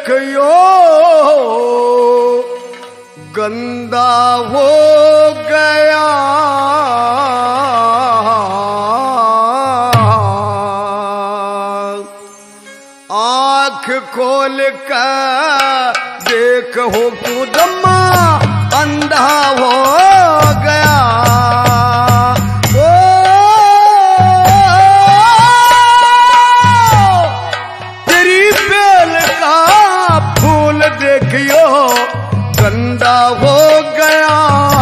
देखियो गंदा हो गया। आँख खोल कर देखो खुदमा अंधा हो गया। ओ तेरी बेल का फूल देखियो गंदा हो गया।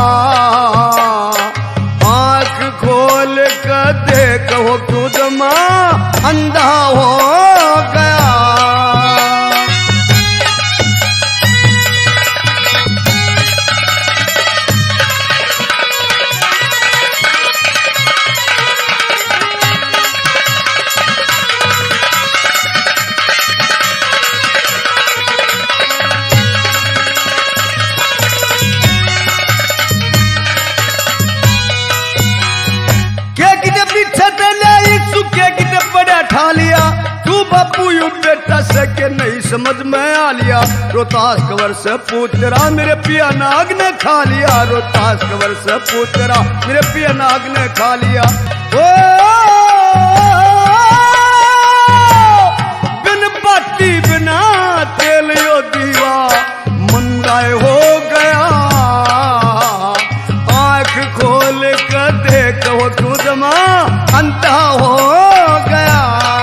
आँख खोल कर देखो खुदमा अंधा हो गया। ठा लिया तू बापू यू बेटा से के नहीं समझ में आ लिया। रोहतास कवर से पूतरा मेरे पिया नाग ने खा लिया। रोहतास कवर से पूतरा मेरे पिया नाग ने खा लिया। ओ बिन बाती बिना तेल यो दीवा मंदाए हो गया। आँख खोल कर देखो तू जमा अंधा हो गया।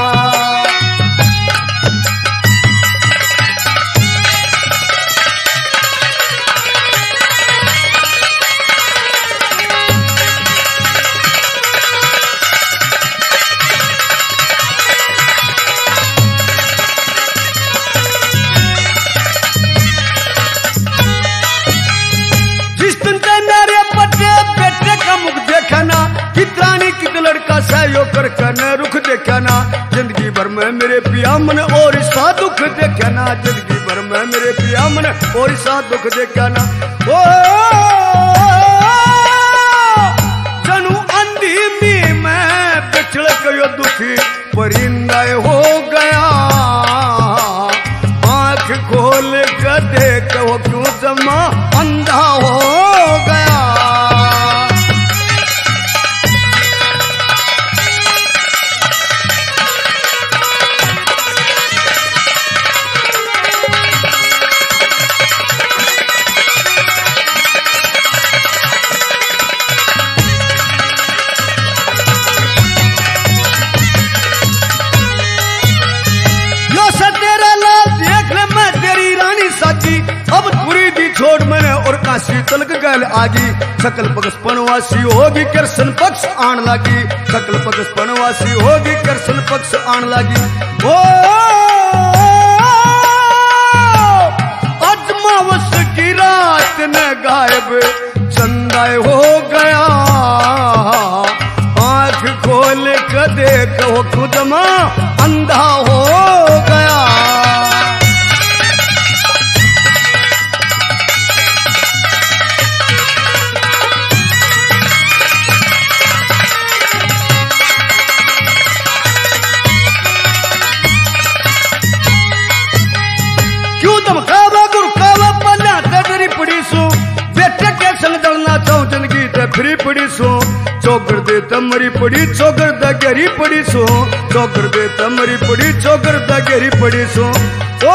करके न रुख देखा ना जिंदगी भर में मेरे पिया मन और सा दुख देखा ना। जिंदगी भर में मेरे पिया मन और सा दुख देखा ना। ओ जनू अंधी मी में पिछड़ गयो दुखी परिंदा हो गया। आँख खोल कर देखो क्यों जमा अंधा हो गया। छोड़ मैंने और काशी तलक गैल आगी। सकल पगस पनवासी होगी कृष्ण पक्ष आन लागी। सकल पगस पनवासी होगी कृष्ण पक्ष आन लागी। ओ अजमावस की रात ने गायब चंदाए हो गया। आँख खोल कर देखो खुदमा अंधा हो गया। फ्री पड़ी सो चौकर दे तमरी पड़ी चौकर द गहरी पड़ी सो। चौकर दे तमरी पड़ी चौकर द गहरी पड़ी सो। ओ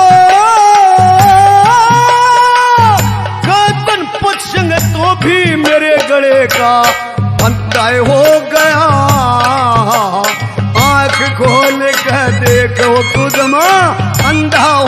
कदन पक्षंग तो भी मेरे गले का अंताय हो गया। आँख खोल कर देखो खुद मां अंधा